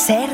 SER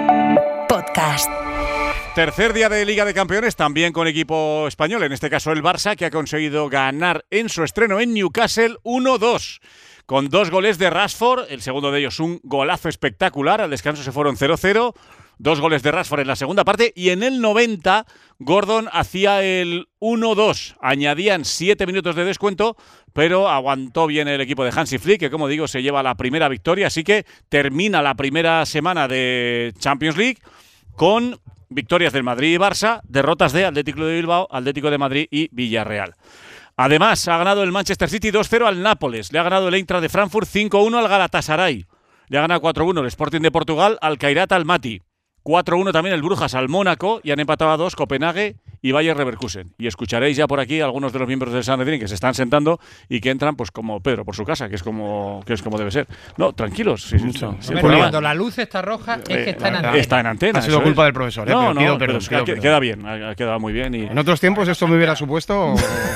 Podcast. Tercer día de Liga de Campeones, también con equipo español, en este caso el Barça, que ha conseguido ganar en su estreno en Newcastle 1-2. Con 2 goles de Rashford, el segundo de ellos un golazo espectacular, al descanso se fueron 0-0, 2 goles de Rashford en la segunda parte y en el 90 Gordon hacía el 1-2, añadían 7 minutos de descuento, pero aguantó bien el equipo de Hansi Flick, que como digo se lleva la primera victoria, así que termina la primera semana de Champions League con victorias del Madrid y Barça, derrotas de Atlético de Bilbao, Atlético de Madrid y Villarreal. Además, ha ganado el Manchester City 2-0 al Nápoles. Le ha ganado el Eintracht de Frankfurt 5-1 al Galatasaray. Le ha ganado 4-1 el Sporting de Portugal al Kairat Almaty. 4-1 también el Brujas al Mónaco. Y han empatado a 2 Copenhague y Bayer Leverkusen. Y escucharéis ya por aquí algunos de los miembros del Sanedrín que se están sentando y que entran pues como Pedro por su casa, que es como debe ser. No, tranquilos. Sí, cuando la luz está roja es que está en antena. Está en antena. Ha sido culpa del profesor. No, pido perdón. Queda bien, ha quedado muy bien. Y en otros tiempos esto me hubiera supuesto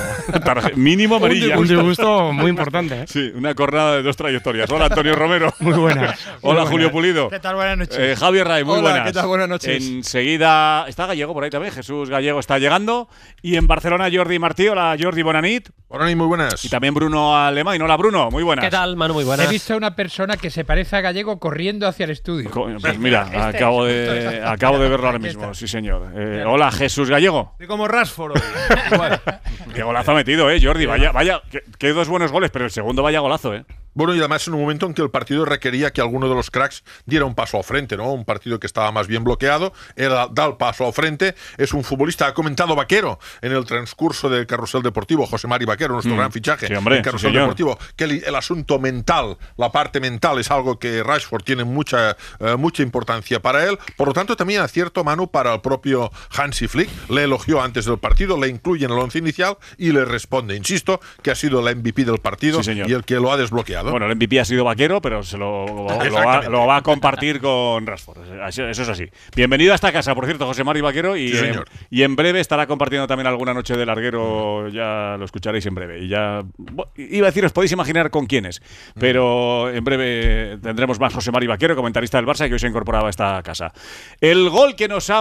mínimo amarilla. Un disgusto muy importante. Sí, una jornada de 2 trayectorias. Hola, Antonio Romero. Muy buenas. Hola, Julio Pulido. ¿Qué tal? Buenas noches. Javier Ray, muy buenas. ¿Qué tal? Buenas noches. Enseguida está Gallego por ahí también. Jesús Gallego está llegando. Y en Barcelona, Jordi Martí. Hola, Jordi, bonanit. Bonanit, muy buenas. Y también Bruno Alemán. Hola, Bruno, muy buenas. ¿Qué tal, Manu? Muy buenas. He visto a una persona que se parece a Gallego corriendo hacia el estudio. Pues mira, acabo de verlo ahora mismo. Sí, señor. Hola, Jesús Gallego. Estoy como Rashford hoy. Qué golazo ha metido, Jordi. Vaya, que 2 buenos goles, pero el segundo vaya golazo, Bueno, y además en un momento en que el partido requería que alguno de los cracks diera un paso al frente, ¿no? Un partido que estaba más bien bloqueado, da el paso al frente, es un futbolista, ha comentado Vaquero en el transcurso del carrusel deportivo, José Mari Vaquero, nuestro gran fichaje sí, hombre, en carrusel deportivo, que el asunto mental, la parte mental es algo que Rashford tiene mucha importancia para él, por lo tanto también acierto, Manu, para el propio Hansi Flick, le elogió antes del partido, le incluye en el 11 inicial y le responde, insisto, que ha sido la MVP del partido y el que lo ha desbloqueado. Bueno, el MVP ha sido Vaquero, pero lo va a compartir con Rashford. Eso es así. Bienvenido a esta casa, por cierto, José Mari Vaquero. Y en breve estará compartiendo también alguna noche de larguero. Ya lo escucharéis en breve. Y ya iba a decir, os podéis imaginar con quiénes. Pero en breve tendremos más José Mari Vaquero, comentarista del Barça, que hoy se ha incorporado a esta casa. El gol que nos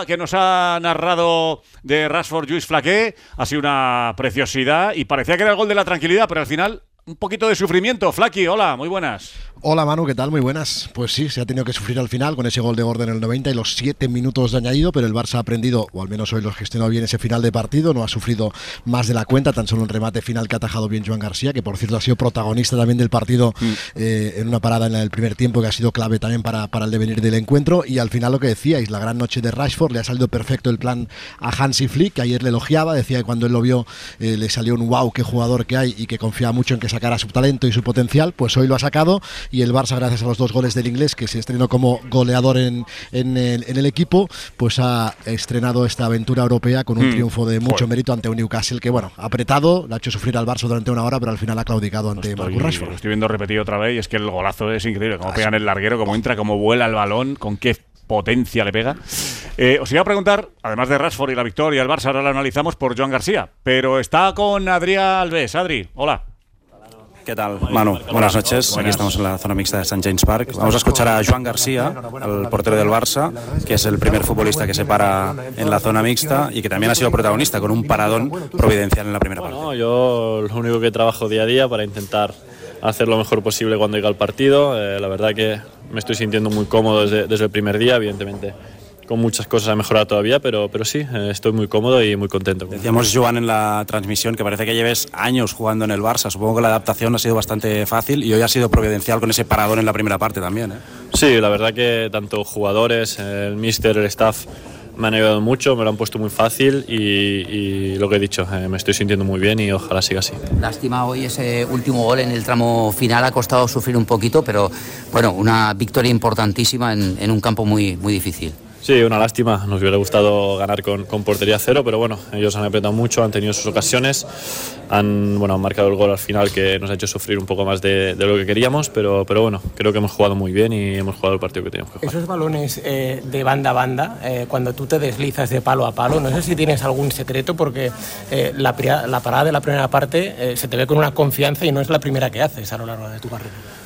ha narrado de Rashford Lluís Flaqué ha sido una preciosidad y parecía que era el gol de la tranquilidad, pero al final un poquito de sufrimiento. Flaki, hola, muy buenas. Hola Manu, ¿qué tal? Muy buenas. Pues sí, se ha tenido que sufrir al final con ese gol de Gordon en el 90 y los 7 minutos de añadido, pero el Barça ha aprendido, o al menos hoy lo gestionó bien ese final de partido, no ha sufrido más de la cuenta, tan solo un remate final que ha atajado bien Joan García, que por cierto ha sido protagonista también del partido en una parada en el primer tiempo que ha sido clave también para el devenir del encuentro. Y al final lo que decíais, la gran noche de Rashford, le ha salido perfecto el plan a Hansi Flick, que ayer le elogiaba, decía que cuando él lo vio le salió un wow, qué jugador que hay, y que confiaba mucho en que sacara su talento y su potencial. Pues hoy lo ha sacado y el Barça, gracias a los 2 goles del inglés, que se estrenó como goleador en el equipo, pues ha estrenado esta aventura europea con un triunfo de mucho mérito ante un Newcastle que, bueno, apretado, le ha hecho sufrir al Barça durante una hora, pero al final ha claudicado ante Marcus Rashford. Lo estoy viendo repetido otra vez y es que el golazo es increíble, cómo pegan el larguero, cómo entra, cómo vuela el balón, con qué potencia le pega. Os iba a preguntar, además de Rashford y la victoria del Barça, ahora la analizamos por Joan García, pero está con Adrià Alves. Adri, hola. ¿Qué tal, Manu? Buenas noches. Aquí estamos en la zona mixta de St. James Park. Vamos a escuchar a Joan García, el portero del Barça, que es el primer futbolista que se para en la zona mixta y que también ha sido protagonista con un paradón providencial en la primera parte. No, yo lo único que trabajo día a día para intentar hacer lo mejor posible cuando llega el partido. La verdad que me estoy sintiendo muy cómodo desde el primer día, evidentemente. Con muchas cosas a mejorar todavía, pero sí, estoy muy cómodo y muy contento. Decíamos, Joan, en la transmisión que parece que lleves años jugando en el Barça. Supongo que la adaptación ha sido bastante fácil y hoy ha sido providencial con ese paradón en la primera parte también, ¿eh? Sí, la verdad que tanto jugadores, el míster, el staff me han ayudado mucho, me lo han puesto muy fácil y lo que he dicho, me estoy sintiendo muy bien y ojalá siga así. Lástima hoy ese último gol en el tramo final, ha costado sufrir un poquito, pero bueno, una victoria importantísima en un campo muy, muy difícil. Sí, una lástima, nos hubiera gustado ganar con portería cero, pero bueno, ellos han apretado mucho, han tenido sus ocasiones, han marcado el gol al final que nos ha hecho sufrir un poco más de lo que queríamos, pero bueno, creo que hemos jugado muy bien y hemos jugado el partido que teníamos que jugar. Esos balones de banda a banda, cuando tú te deslizas de palo a palo, no sé si tienes algún secreto, porque la parada de la primera parte se te ve con una confianza y no es la primera que haces a lo largo de tu carrera.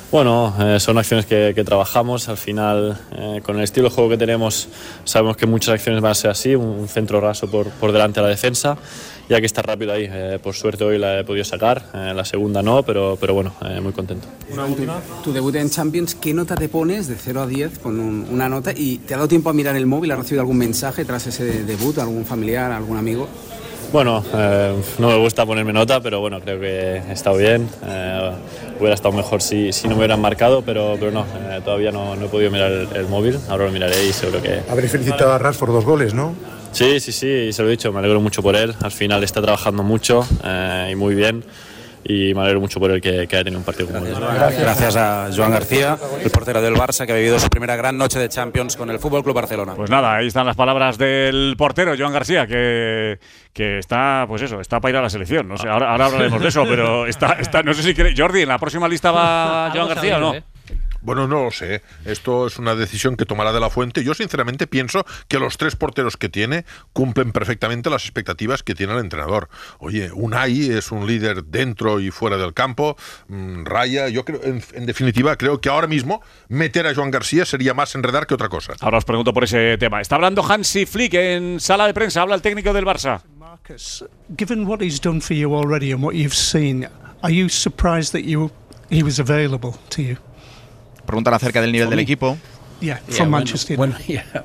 Bueno, son acciones que trabajamos. Al final, con el estilo de juego que tenemos, sabemos que muchas acciones van a ser así, un centro raso por delante de la defensa, y hay que estar rápido ahí. Por suerte hoy la he podido sacar, la segunda no, pero bueno, muy contento. Tu debut en Champions, ¿qué nota te pones de 0 a 10? Pon una nota, y ¿te ha dado tiempo a mirar el móvil? ¿Has recibido algún mensaje tras ese debut, algún familiar, algún amigo? Bueno, no me gusta ponerme nota, pero bueno, creo que he estado bien. Hubiera estado mejor si no me hubieran marcado, pero no, todavía no he podido mirar el móvil. Ahora lo miraré y seguro que... Habréis felicitado a Rashford 2 goles, ¿no? Sí, se lo he dicho, me alegro mucho por él. Al final está trabajando mucho y muy bien. Y me alegro mucho por él que haya tenido un partido como este. Gracias a Joan García, el portero del Barça, que ha vivido su primera gran noche de Champions con el FC Barcelona. Pues nada, ahí están las palabras del portero Joan García, que está, pues eso, está para ir a la selección. No sé, ahora hablaremos de eso, pero está, no sé si Jordi, ¿en la próxima lista va Joan García o no? Bueno, no lo sé. Esto es una decisión que tomará De La Fuente. Yo sinceramente pienso que los 3 porteros que tiene cumplen perfectamente las expectativas que tiene el entrenador. Oye, Unai es un líder dentro y fuera del campo. Raya, yo creo, en definitiva, creo que ahora mismo meter a Joan García sería más enredar que otra cosa. Ahora os pregunto por ese tema. Está hablando Hansi Flick en sala de prensa. Habla el técnico del Barça. Marcus, given what he's done for you already and what you've seen, are you surprised that he was available to you? Preguntan acerca del nivel del equipo. Yeah, from Manchester. When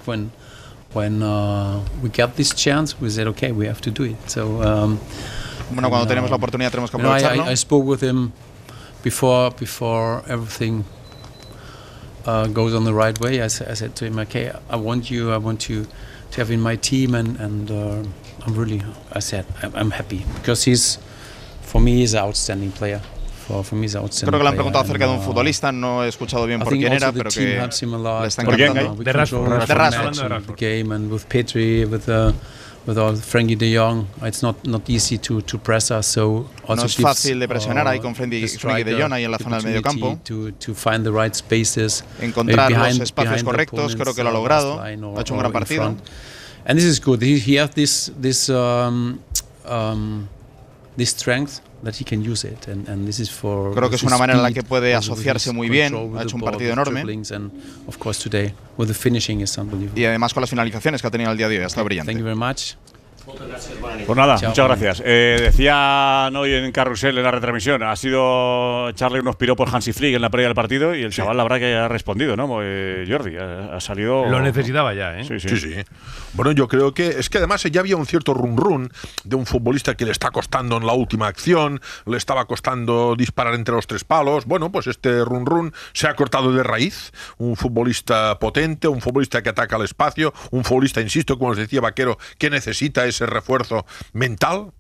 we got this chance, we said, okay, we have to do it. So, bueno, cuando tenemos la oportunidad tenemos que aprovecharlo. I spoke with him before everything goes on the right way. I said to him, okay, I want you to have in my team, and I'm really, I'm happy because for me, he's an outstanding player. Creo que le han preguntado acerca de un futbolista, no he escuchado bien por quién era, pero que le está encantando. De Rashford. Game and with Petri, with Frankie de Jong, it's not easy to press us. So no es fácil de presionar ahí con Frankie de Jong ahí en la zona del medio campo. To find the right spaces, encontrar los espacios correctos, creo que lo ha logrado. Ha hecho un gran partido. And this is good. He has this strength that he can use it, and this is for. Creo que es una manera en la que puede asociarse muy bien. Ha hecho un partido enorme. Of course today with the finishing is unbelievable. Y además con las finalizaciones que ha tenido el día de hoy, ha estado brillante. Thank you very much. Pues nada, muchas gracias. Decían hoy en Carrusel, en la retransmisión, ha sido echarle unos piropos Hansi Flick en la previa del partido y el chaval la verdad que ha respondido, ¿no? Jordi, ha salido... Lo necesitaba ya, ¿eh? Sí. Bueno, yo creo que es que además ya había un cierto run de un futbolista que le está costando en la última acción, le estaba costando disparar entre los 3 palos. Bueno, pues este run se ha cortado de raíz. Un futbolista potente, un futbolista que ataca al espacio, un futbolista, insisto, como os decía Vaquero, que necesita ese refuerzo mental,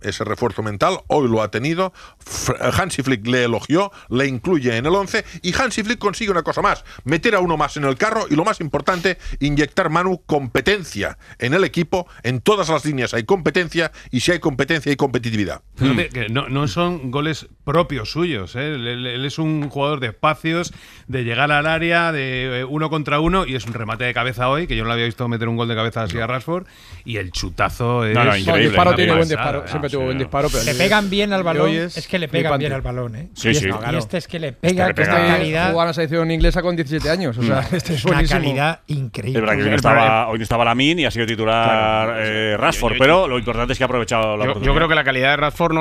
hoy lo ha tenido. Hansi Flick le elogió, le incluye en el 11 y Hansi Flick consigue una cosa más, meter a uno más en el carro y lo más importante, inyectar, Manu, competencia en el equipo. En todas las líneas hay competencia y si hay competencia hay competitividad. Que no son goles propios suyos, ¿eh? Él es un jugador de espacios, de llegar al área, de 1 contra 1 y es un remate de cabeza hoy, que yo no lo había visto meter un gol de cabeza así a Rashford, y el chutazo es... increíble. El disparo tiene buen disparo, siempre tuvo buen disparo. Pero le pegan bien al balón, es que le pegan bien al balón, ¿eh? Sí. Y este es que le pega con una calidad. Jugaba en la selección inglesa con 17 años, o sea, este es buenísimo. Una calidad increíble. Es verdad que hoy no estaba Lamin y ha sido titular Rashford, pero lo importante es que ha aprovechado la oportunidad. Yo creo que la calidad de Rashford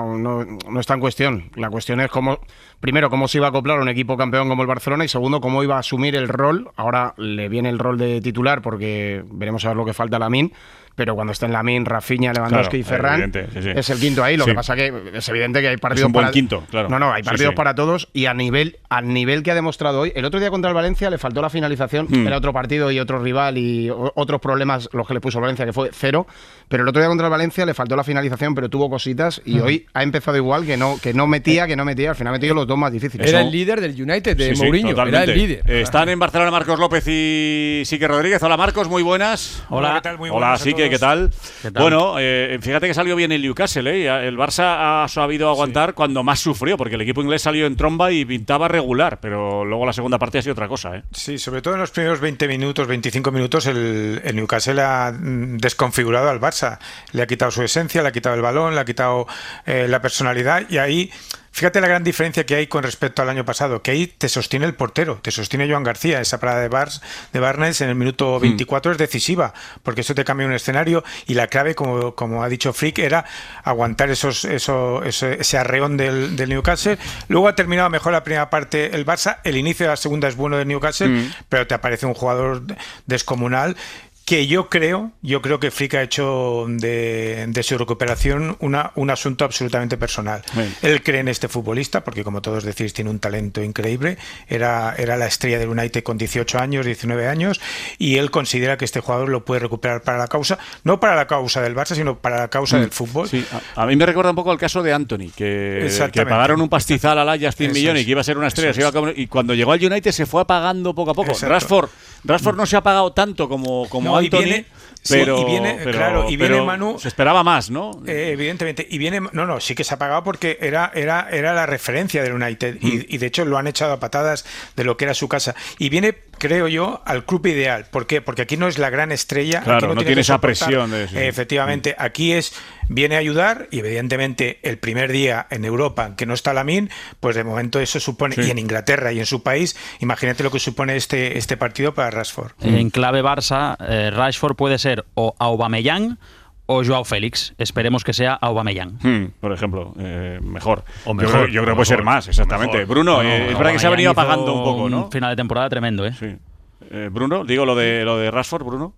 no está en cuestión. La cuestión es cómo se iba a acoplar a un equipo campeón como el Barcelona y segundo, cómo iba a asumir el rol. Ahora le viene el rol de titular porque veremos a ver lo que falta a Lamin. Pero cuando estén Lamin, Rafinha, Lewandowski y Ferran, es el quinto ahí. Lo que pasa que es evidente que hay partidos para... quinto, claro. Hay partidos para todos y al nivel que ha demostrado hoy. El otro día contra el Valencia le faltó la finalización. Era otro partido y otro rival y otros problemas los que le puso Valencia, que fue 0. Pero el otro día contra el Valencia le faltó la finalización, pero tuvo cositas y hoy ha empezado igual, que no metía. Al final ha metido los 2 más difíciles. Era el líder del United, de Mourinho. Era el líder. Están en Barcelona Marcos López y Sique Rodríguez. Hola Marcos, muy buenas. Hola, ¿qué tal? Muy buenas. Hola Sique, ¿qué tal? Bueno, fíjate que salió bien el Newcastle, ¿eh? El Barça ha sabido aguantar cuando más sufrió, porque el equipo inglés salió en tromba y pintaba regular, pero luego la segunda parte ha sido otra cosa, ¿eh? Sí, sobre todo en los primeros 25 minutos, el Newcastle ha desconfigurado al Barça. Le ha quitado su esencia, le ha quitado el balón, le ha quitado la personalidad y ahí Fíjate la gran diferencia que hay con respecto al año pasado, que ahí te sostiene el portero, te sostiene Joan García. Esa parada de Barnes en el minuto 24 es decisiva, porque eso te cambia un escenario, y la clave, como ha dicho Frick, era aguantar ese arreón del Newcastle. Luego ha terminado mejor la primera parte el Barça, el inicio de la segunda es bueno del Newcastle, pero te aparece un jugador descomunal, que yo creo que Frick ha hecho de su recuperación un asunto absolutamente personal. Bien. Él cree en este futbolista, porque como todos decís, tiene un talento increíble, era la estrella del United con 18 años, 19 años, y él considera que este jugador lo puede recuperar para la causa, no para la causa del Barça, sino para la causa del fútbol. Sí, a mí me recuerda un poco al caso de Anthony, que pagaron un pastizal al Ajax 100 millones y que iba a ser una estrella, y cuando llegó al United se fue apagando poco a poco. Rashford no se ha apagado tanto como Anthony, pero viene Manu, se esperaba más, ¿no? Evidentemente, y viene sí que se ha pagado, porque era la referencia del United, y de hecho lo han echado a patadas de lo que era su casa, y viene, creo yo, al club ideal. ¿Por qué? Porque aquí no es la gran estrella, claro, aquí no tiene esa presión efectivamente, aquí viene a ayudar, y evidentemente el primer día en Europa que no está Lamine, pues de momento eso supone, y en Inglaterra y en su país, imagínate lo que supone este partido para Rashford. En clave Barça, Rashford puede ser o Aubameyang o Joao Félix. Esperemos que sea Aubameyang. Por ejemplo, mejor. O mejor. Yo creo que puede ser más, exactamente. Bruno, es verdad que se ha venido apagando un poco, ¿no? Un final de temporada tremendo, ¿eh? Sí. Bruno, digo lo de Rashford, Bruno.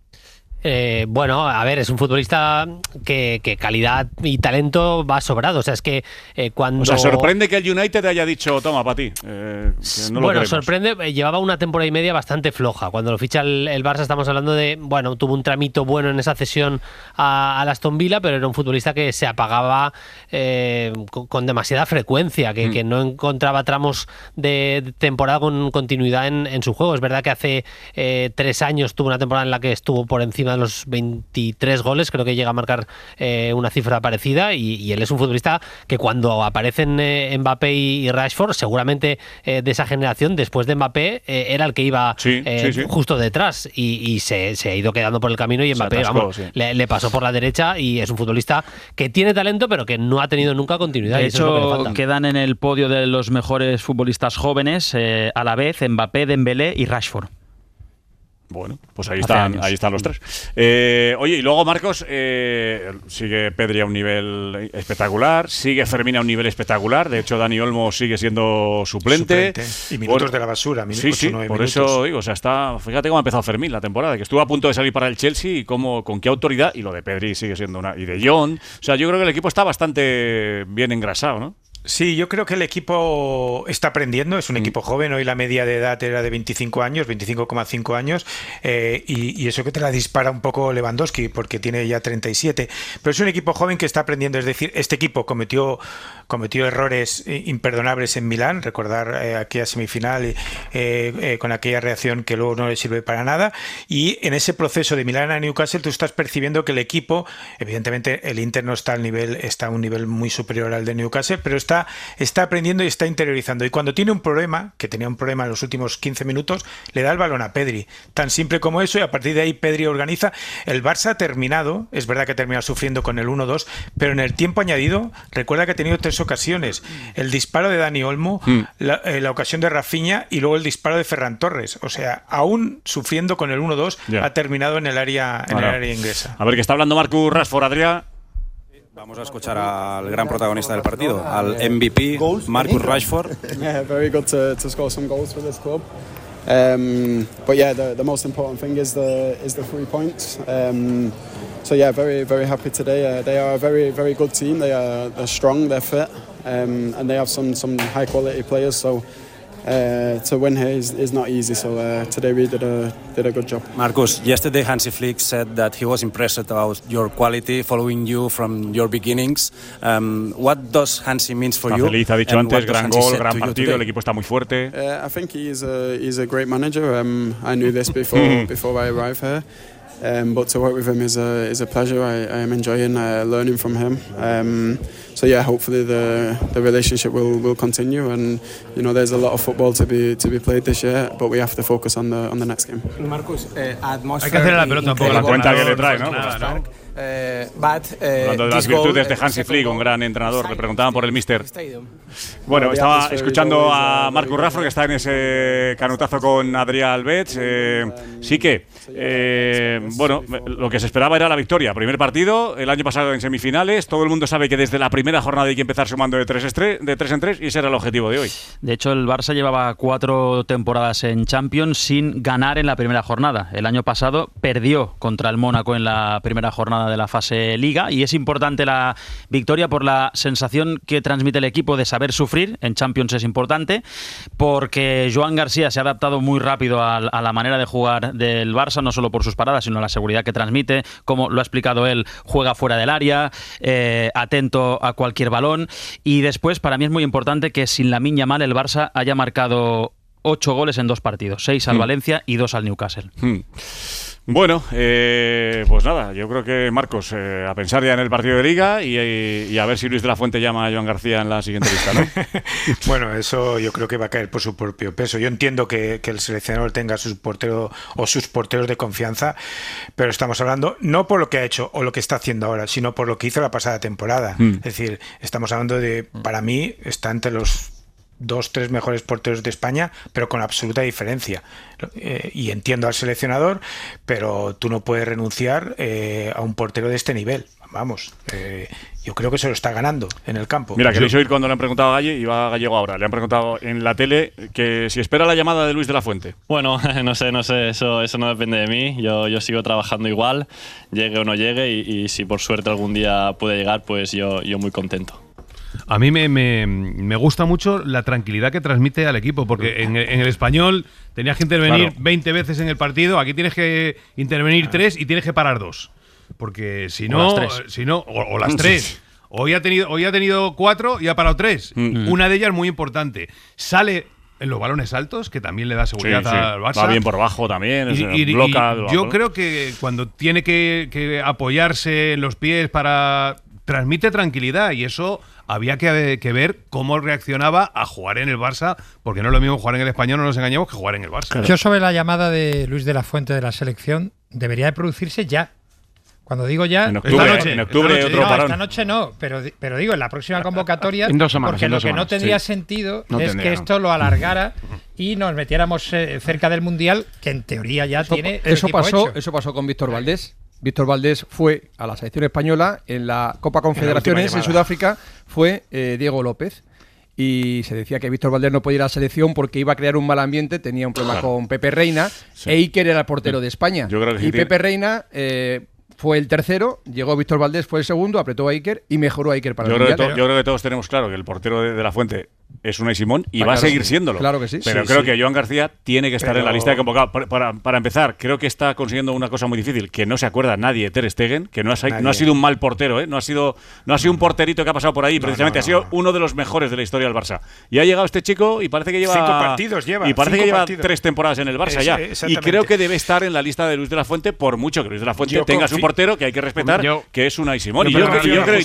Bueno, a ver, es un futbolista que calidad y talento va sobrado. O sea, es que cuando... O sea, sorprende que el United haya dicho, toma, para ti. Bueno, sorprende, llevaba una temporada y media bastante floja. Cuando lo ficha el Barça estamos hablando de, bueno, tuvo un tramito bueno en esa cesión al Aston Villa, pero era un futbolista que se apagaba con demasiada frecuencia, que no encontraba tramos de temporada con continuidad en su juego. Es verdad que hace 3 años tuvo una temporada en la que estuvo por encima de los 23 goles, creo que llega a marcar una cifra parecida, y él es un futbolista que cuando aparecen Mbappé y Rashford, seguramente de esa generación, después de Mbappé, era el que iba justo detrás, y se ha ido quedando por el camino, y Mbappé le pasó por la derecha, y es un futbolista que tiene talento, pero que no ha tenido nunca continuidad. De hecho, quedan en el podio de los mejores futbolistas jóvenes a la vez Mbappé, Dembélé y Rashford. Bueno, pues ahí están los tres. Oye, y luego Marcos, sigue Pedri a un nivel espectacular, sigue Fermín a un nivel espectacular, de hecho Dani Olmo sigue siendo suplente. Y minutos de la basura, por eso digo, o sea, fíjate cómo ha empezado Fermín la temporada, que estuvo a punto de salir para el Chelsea, y con qué autoridad, y lo de Pedri sigue siendo y de Jong, o sea, yo creo que el equipo está bastante bien engrasado, ¿no? Sí, yo creo que el equipo está aprendiendo, es un equipo joven, hoy la media de edad era de 25 años, 25,5 años, y eso que te la dispara un poco Lewandowski, porque tiene ya 37, pero es un equipo joven que está aprendiendo, es decir, este equipo cometió errores imperdonables en Milán, recordar aquella semifinal con aquella reacción que luego no le sirve para nada, y en ese proceso de Milán a Newcastle tú estás percibiendo que el equipo, evidentemente el Inter no está a un nivel muy superior al de Newcastle, pero está aprendiendo y está interiorizando, y cuando tiene un problema, que tenía un problema en los últimos 15 minutos, le da el balón a Pedri, tan simple como eso, y a partir de ahí Pedri organiza. El Barça ha terminado, es verdad que ha terminado sufriendo con el 1-2, pero en el tiempo añadido, recuerda que ha tenido 3 ocasiones, el disparo de Dani Olmo, la ocasión de Rafinha, y luego el disparo de Ferran Torres, o sea, aún sufriendo con el 1-2, ha terminado en el área inglesa. A ver, que está hablando Marcus Rashford, Adrià. Vamos a escuchar al gran protagonista del partido, al MVP, Marcus Rashford. Yeah, very good to score some goals for this club. But yeah, the most important thing is the 3 points. So yeah, very very happy today. They are a very very good team. They're strong, they're fit, and they have some high quality players. So to win here is not easy. So today we did a good job. Marcus, yesterday Hansi Flick said that he was impressed about your quality, following you from your beginnings. What does Hansi means for you? Feliz, ha dicho antes, gran gol, gran partido, el equipo está muy fuerte. I think he's a great manager. I knew this before I arrived here. But to work with him is a pleasure. I am enjoying learning from him. So yeah, hopefully the relationship will continue, and you know there's a lot of football to be played this year, but we have to focus on the next game. Marcus, hay que hacer la pelota un poco, la cuenta que le trae, ¿no? Hablando de las virtudes de Hansi Flick, un gran entrenador, le preguntaban por el míster. Bueno, estaba escuchando a Marcus Rashford, que está en ese canutazo con Adrià Albets. Sí que, bueno, lo que se esperaba era la victoria. Primer partido, el año pasado en semifinales. Todo el mundo sabe que desde la primera jornada hay que empezar sumando de 3 en 3, y ese era el objetivo de hoy. De hecho, el Barça llevaba 4 temporadas en Champions sin ganar en la primera jornada. El año pasado perdió contra el Mónaco en la primera jornada de la fase Liga, y es importante la victoria por la sensación que transmite el equipo de saber sufrir. En Champions es importante porque Joan García se ha adaptado muy rápido a la manera de jugar del Barça, no solo por sus paradas, sino la seguridad que transmite, como lo ha explicado él, juega fuera del área, atento a cualquier balón. Y después, para mí es muy importante que sin Lamine Yamal el Barça haya marcado 8 goles en 2 partidos, 6 al Valencia y 2 al Newcastle. Bueno, pues nada, yo creo que Marcos, a pensar ya en el partido de Liga y a ver si Luis de la Fuente llama a Joan García en la siguiente lista, ¿no? Bueno, eso yo creo que va a caer por su propio peso. Yo entiendo que el seleccionador tenga sus porteros o sus porteros de confianza, pero estamos hablando no por lo que ha hecho o lo que está haciendo ahora, sino por lo que hizo la pasada temporada. Es decir, estamos hablando de, para mí, está entre los 2-3 mejores porteros de España, pero con absoluta diferencia. Y entiendo al seleccionador, pero tú no puedes renunciar a un portero de este nivel. Vamos, yo creo que se lo está ganando en el campo. Mira, queréis oír cuando le han preguntado a Galle, y va Gallego ahora. Le han preguntado en la tele que si espera la llamada de Luis de la Fuente. Bueno, no sé, eso no depende de mí. Yo sigo trabajando igual, llegue o no llegue, y si por suerte algún día puede llegar, pues yo muy contento. A mí me gusta mucho la tranquilidad que transmite al equipo, porque en el Español tenías que intervenir 20 veces en el partido, aquí tienes que intervenir 3 y tienes que parar 2. Porque si no, o las 3. Hoy ha tenido 4 y ha parado 3. Una de ellas muy importante. Sale en los balones altos, que también le da seguridad al Barça. Va bien por bajo también, bloca. Yo creo que cuando tiene que apoyarse en los pies transmite tranquilidad, y eso había que ver cómo reaccionaba a jugar en el Barça, porque no es lo mismo jugar en el Español, no nos engañemos, que jugar en el Barça. Claro. Yo sobre la llamada de Luis de la Fuente de la selección, debería de producirse ya. Cuando digo ya, en octubre otro parón. Esta noche no, pero digo en la próxima convocatoria, en 2 semanas, porque lo que no tendría sentido es que esto lo alargara y nos metiéramos cerca del Mundial, que en teoría ya tiene eso pasó con Víctor Valdés. Víctor Valdés fue a la selección española en la Copa Confederaciones en Sudáfrica, fue Diego López. Y se decía que Víctor Valdés no podía ir a la selección porque iba a crear un mal ambiente, tenía un problema con Pepe Reina, e Iker era el portero de España. Y Pepe Reina fue el tercero, llegó Víctor Valdés, fue el segundo, apretó a Iker y mejoró a Iker para el Mundial. Yo creo que todos tenemos claro que el portero de la Fuente es Unai Simón y va a seguir siéndolo. Claro que sí. Pero creo que Joan García tiene que estar en la lista de convocados. Para empezar, creo que está consiguiendo una cosa muy difícil, que no se acuerda nadie de Ter Stegen, que no ha sido un mal portero, no ha sido un porterito que ha pasado por ahí, precisamente ha sido uno de los mejores de la historia del Barça. Y ha llegado este chico y parece que lleva 5 partidos, y parece que lleva 3 temporadas en el Barça ya. Y creo que debe estar en la lista de Luis de la Fuente, por mucho que Luis de la Fuente tenga su portero, que hay que respetar, que es Unai Simón. Y yo creo,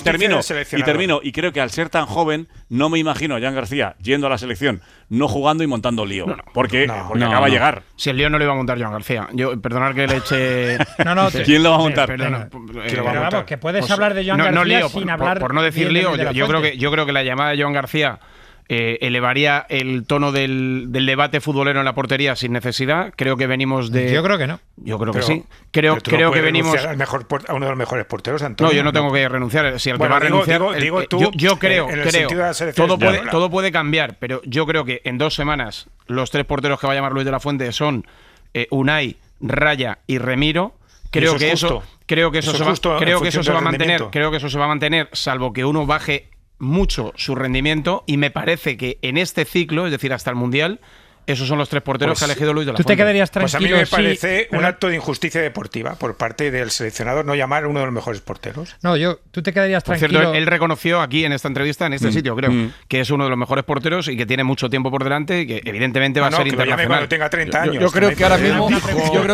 y creo que al ser tan joven, no me imagino a Joan García yendo a la selección, no jugando y montando lío, porque acaba de llegar. Si el lío no lo iba a montar Joan García. Perdonad que le eche. ¿Quién lo va a montar? Vamos, que puedes hablar de Joan García lío, sin hablar. Por no decir lío, yo creo que la llamada de Joan García elevaría el tono del debate futbolero en la portería sin necesidad. Creo que venimos de. Yo creo que no. Yo creo que sí. Creo que venimos a uno de los mejores porteros, Antonio. No, yo no tengo que renunciar. Si el que va a renunciar, yo creo. Todo puede cambiar, pero yo creo que en 2 semanas los 3 porteros que va a llamar Luis de la Fuente son Unai, Raya y Remiro. Creo que eso se va a mantener. Creo que eso se va a mantener, salvo que uno baje mucho su rendimiento, y me parece que en este ciclo, es decir, hasta el Mundial, esos son los 3 porteros que ha elegido Luis de la Fuente. ¿Tú te quedarías tranquilo? Pues a mí me parece un acto de injusticia deportiva por parte del seleccionador no llamar a uno de los mejores porteros. No, tú te quedarías tranquilo. Por cierto, él reconoció aquí en esta entrevista, en este sitio, creo, que es uno de los mejores porteros y que tiene mucho tiempo por delante y que evidentemente va a ser internacional. Cuando tenga 30 años. Yo creo que ahora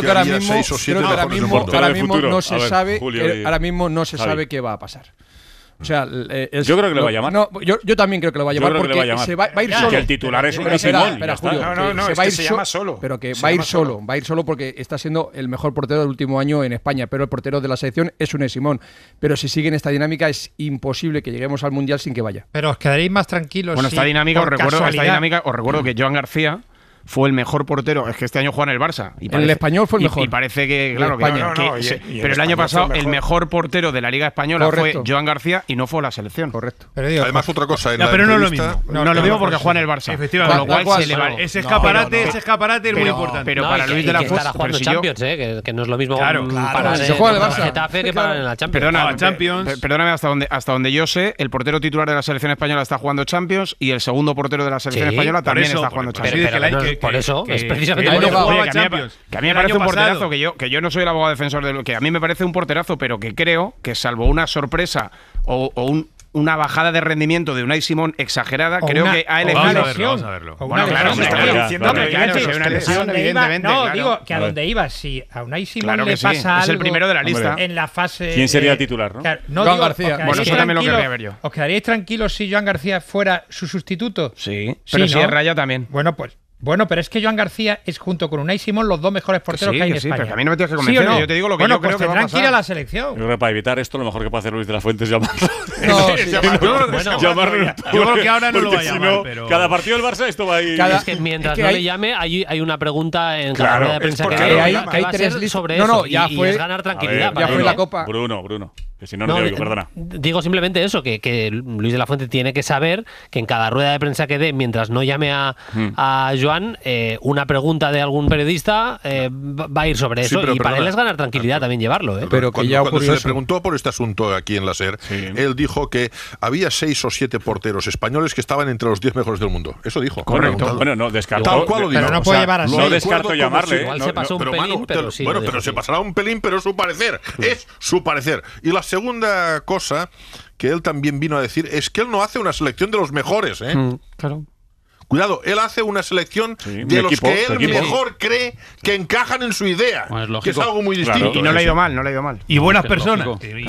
mismo no se sabe qué va a pasar. O sea, yo creo que le va a llamar. No, yo también creo que lo va a llamar porque se va a ir solo. Que el titular es un Simón. Se va a ir solo. Pero que va a ir solo. Va a ir solo porque está siendo el mejor portero del último año en España. Pero el portero de la selección es un Simón. Pero si sigue en esta dinámica es imposible que lleguemos al Mundial sin que vaya. Pero os quedaréis más tranquilos. Bueno, esta dinámica, os recuerdo que Joan García fue el mejor portero. Es que este año juega en el Barça. Y parece, el español fue el mejor. Y parece que, claro, pero el año pasado el mejor portero de la Liga Española fue Joan García y no fue la selección. Correcto. Pero digo, además, otra cosa. Pero no es lo mismo. No es lo mismo porque juega en el Barça. Efectivamente. Con lo cual ese escaparate es muy importante. Pero para Luis de la Fuente. Estará jugando Champions, que no es lo mismo para el Getafe que para la Champions. Perdóname, hasta donde yo sé, el portero titular de la selección española está jugando Champions y el segundo portero de la selección española también está jugando Champions. Por eso, es precisamente que a mí me parece un porterazo, que yo no soy el abogado defensor de lo que a mí me parece un porterazo, pero que creo que salvo una sorpresa o una bajada de rendimiento de Unai Simón exagerada, creo que ha elegido. Vamos a verlo. Bueno, claro, se está diciendo que es una lesión, evidentemente. No, digo que a donde iba, si a Unai Simón le pasa algo. Es el primero de la lista. En la fase. ¿Quién sería el titular, no? Joan García. Bueno, eso también lo querría ver yo. ¿Os quedaríais tranquilos si Joan García fuera su sustituto? Sí, pero si es Raya también. Bueno, pero es que Joan García es junto con Unai Simón los dos mejores porteros que hay en España. Pero a mí no me tienes que convencer, yo te digo lo que yo creo que va a pasar. Ir a la selección. Yo creo que para evitar esto lo mejor que puede hacer Luis de la Fuente es llamarlo. Yo creo que ahora no lo va a llamar, pero cada partido del Barça esto va a ir. Es que mientras no le llame hay una pregunta en cada rueda de prensa que hay tres listas sobre eso y es ganar tranquilidad. Ya fue la Copa. Bruno. Que si no te oigo, perdona. Digo simplemente eso, que Luis de la Fuente tiene que saber que en cada rueda de prensa que dé, mientras no llame a Joan, una pregunta de algún periodista va a ir sobre eso. Y para él es ganar tranquilidad también llevarlo. Pero cuando se le preguntó por este asunto aquí en la SER, él dijo que había 6 o 7 porteros españoles que estaban entre los 10 mejores del mundo. Eso dijo. Correcto. Bueno, no descartó. Tal cual lo dijo. Pero no puede llevar así. No descarto llamarle. Igual se pasó un pelín, pero sí. Bueno, pero se pasará un pelín, pero es su parecer. Es su parecer. Y la segunda cosa que él también vino a decir es que él no hace una selección de los mejores, Claro. Cuidado, él hace una selección de los que él mejor cree que encajan en su idea, que es algo muy distinto. Y no le ha ido mal, Y buenas personas.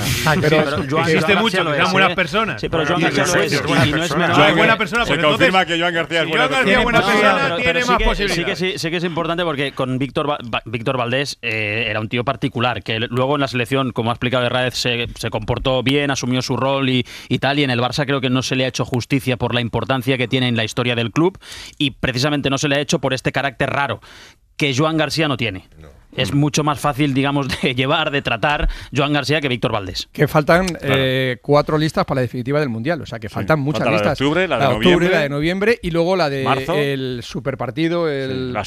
Existe mucho, que sean buenas personas. Sí, pero Joan García lo es. Y no es menos. Joan buena persona. Se confirma que Joan García es buena persona. Tiene más posibilidades. Sí que es importante porque con Víctor Valdés era un tío particular, que luego en la selección, como ha explicado Herráez, se comportó bien, asumió su rol y tal, y en el Barça creo que no se le ha hecho justicia por la importancia que tiene en la historia del club. Y precisamente no se le ha hecho por este carácter raro que Joan García no tiene. Es mucho más fácil, digamos, de llevar, de tratar Joan García que Víctor Valdés. Que faltan 4 listas para la definitiva del Mundial. O sea, que faltan muchas listas. La de octubre, la de noviembre y luego la de marzo, el superpartido, la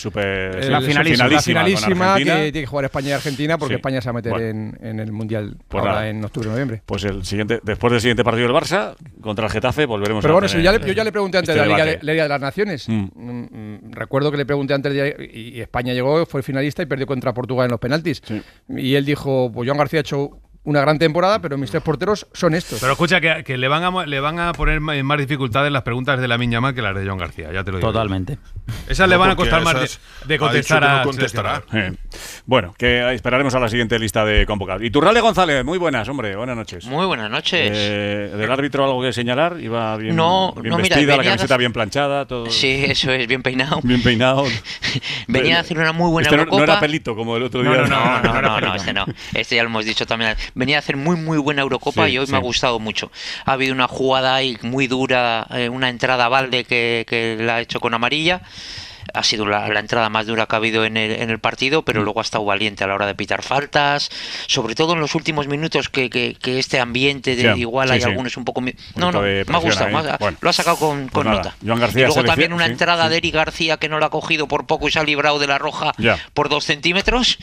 finalísima que tiene que jugar España y Argentina porque España se va a meter en el Mundial ahora en octubre-noviembre. Pues después del siguiente partido del Barça contra el Getafe volveremos Pero a bueno, yo ya le pregunté antes de la Liga de las Naciones. Recuerdo que le pregunté antes y España llegó, fue finalista y perdió contra Portugal en los penaltis. Y él dijo, pues Joan García ha hecho una gran temporada, pero mis 3 porteros son estos. Pero escucha, que le van a poner en más dificultades las preguntas de Lamine Yamal que las de Joan García, ya te lo digo. Totalmente. Esas le van a costar más de contestar contestará. Bueno, que esperaremos a la siguiente lista de convocados. Iturralde González, muy buenas, hombre, buenas noches. Muy buenas noches. ¿Del árbitro algo que señalar? ¿Iba bien, bien vestida, mira, la camiseta bien planchada? Todo. Sí, eso es, bien peinado. Bien peinado. Venía a hacer una muy buena Eurocopa. No era pelito como el otro día. No, este no. Este ya lo hemos dicho también. Venía a hacer muy buena Eurocopa y hoy me ha gustado mucho. Ha habido una jugada ahí muy dura, una entrada a balde que la ha hecho con amarilla. Ha sido la entrada más dura que ha habido en el partido, pero luego ha estado valiente a la hora de pitar faltas, sobre todo en los últimos minutos que este ambiente de igual hay algunos un poco... me ha gustado, lo ha sacado con nota. Joan García, y luego también una entrada de Eric García que no la ha cogido por poco y se ha librado de la roja por 2 centímetros.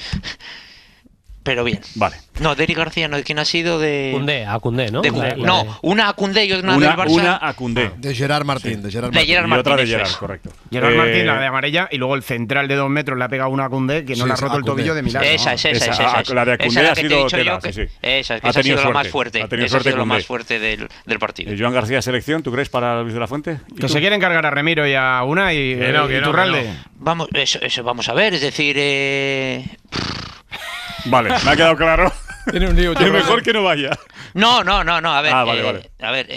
Pero bien. Vale. No, de Eric García no. ¿De quién ha sido? A Koundé, ¿no? Una a Koundé y una del Barça. Una a Koundé. De Gerard Martín. De Gerard Martín. Y otra de Gerard, correcto. Gerard Martín, la de amarilla, y luego el central de 2 metros le ha pegado una a Koundé que no le ha roto el tobillo de milagro. Esa. La de Koundé ha sido tela, Esa ha sido la más fuerte. Esa ha sido la más fuerte del partido. Joan García, selección, ¿tú crees para Luis de la Fuente? Que se quieren cargar a Remiro y a Unai y Iturralde. Vamos, eso vamos a ver, es decir... Vale, me ha quedado claro. Tiene un lío. Es mejor que no vaya. No. A ver, vale. A ver,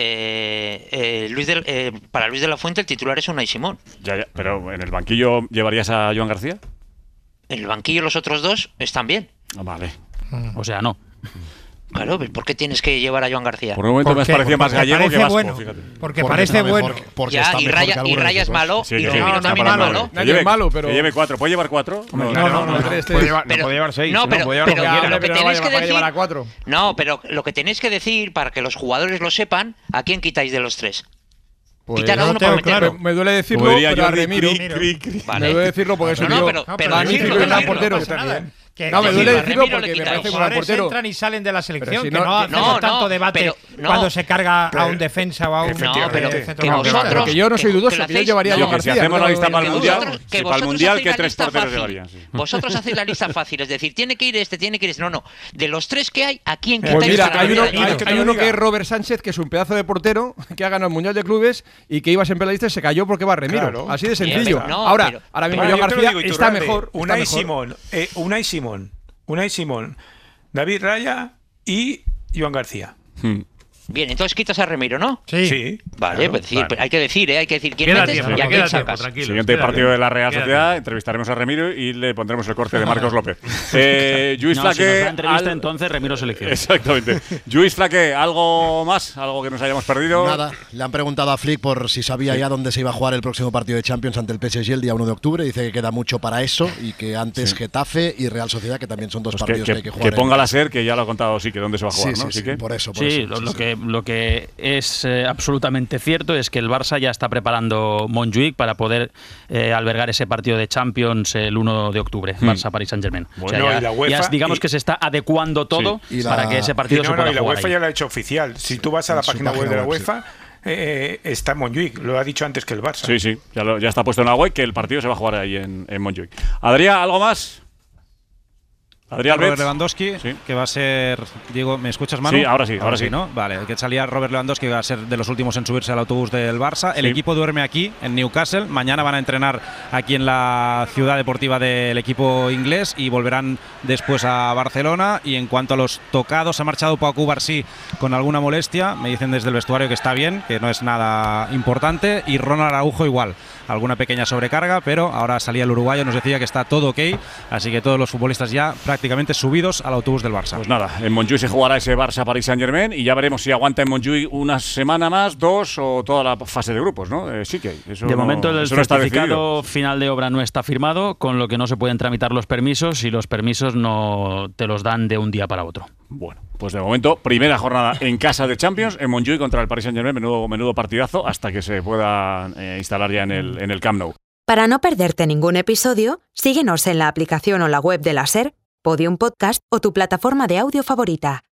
para Luis de la Fuente el titular es Unai Simón. Ya, pero ¿en el banquillo llevarías a Joan García? En el banquillo los otros dos están bien. Vale. O sea, no. Claro, ¿por qué tienes que llevar a Joan García? Por un momento me has parecido más gallego que vasco, bueno, fíjate. Porque parece bueno. Y Raya es malo, y Remiro también es malo. Nadie es malo, pero... Que lleve 4. ¿Puede llevar 4? No puede llevar 6. No, pero lo que tenéis que decir... a 4. No, pero lo que tenéis que decir, para que los jugadores lo sepan, ¿a quién quitáis de los 3? Pues quitar a uno para meterlo. Me duele decirlo, pero a Remiro. Me duele decirlo porque es un tío. Pero a mí sí que es portero. No, me duele decirlo porque me parece un gran portero. Entran y salen de la selección, que no hacemos tanto debate cuando se carga a un defensa o a un centro. Que yo no soy dudoso, que yo llevaría a Joan García. Si hacemos la lista para el Mundial, para el Mundial, ¿qué 3 porteros llevarían? Vosotros hacéis la lista fácil, es decir, tiene que ir este. No. De los 3 que hay, ¿a quién quitáis? Pues mira, hay uno que es Robert Sánchez, que es un pedazo de portero, que ha ganado el Mundial de Clubes y que iba siempre en la lista y se cayó porque va Remiro. Así de sencillo. Ahora mismo Joan García está mejor. Unai Simón, David Raya y Joan García. Bien, entonces quitas a Remiro, ¿no? Sí. Vale, pues hay que decir quién metes y a quién sacas. Siguiente partido de la Real Sociedad, entrevistaremos a Remiro y le pondremos el corte de Marcos López. Lluís Flaque. Si nos da entrevista, entonces Remiro selecciona. Exactamente. Lluís Flaque, ¿algo más? ¿Algo que nos hayamos perdido? Nada. Le han preguntado a Flick por si sabía ya dónde se iba a jugar el próximo partido de Champions ante el PSG el día 1 de octubre. Dice que queda mucho para eso y que antes Getafe y Real Sociedad, que también son dos partidos que hay que jugar. Que ponga la SER, que ya lo ha contado, que dónde se va a jugar, ¿no? Sí, por eso. Lo que es absolutamente cierto es que el Barça ya está preparando Montjuïc para poder albergar ese partido de Champions el 1 de octubre, Barça-Paris Saint-Germain. Bueno, y la UEFA, ya digamos que se está adecuando todo para que ese partido se pueda jugar. Y la UEFA ahí. Ya lo ha hecho oficial. Si tú vas a la página web de la UEFA, está en Montjuïc. Lo ha dicho antes que el Barça. Sí, ya está puesto en la web que el partido se va a jugar ahí en Montjuïc. Adrián, ¿algo más? Robert Lewandowski, que va a ser... Diego, ¿me escuchas, Manu? Sí, ahora sí. ¿no? Vale, que salía Robert Lewandowski, que va a ser de los últimos en subirse al autobús del Barça. El equipo duerme aquí, en Newcastle. Mañana van a entrenar aquí en la ciudad deportiva del equipo inglés y volverán después a Barcelona. Y en cuanto a los tocados, ha marchado Pau Cubarsí con alguna molestia. Me dicen desde el vestuario que está bien, que no es nada importante. Y Ronald Araujo igual. Alguna pequeña sobrecarga, pero ahora salía el uruguayo, nos decía que está todo ok. Así que todos los futbolistas ya prácticamente subidos al autobús del Barça. Pues nada, en Montjuïc se jugará ese Barça-Paris Saint-Germain y ya veremos si aguanta en Montjuïc una semana más, 2 o toda la fase de grupos, ¿no? Sí que eso de momento el certificado no final de obra no está firmado, con lo que no se pueden tramitar los permisos y los permisos no te los dan de un día para otro. Bueno, pues de momento, primera jornada en casa de Champions, en Montjuïc contra el Paris Saint-Germain, menudo partidazo hasta que se pueda instalar ya en el Camp Nou. Para no perderte ningún episodio, síguenos en la aplicación o la web de la SER, Podium Podcast o tu plataforma de audio favorita.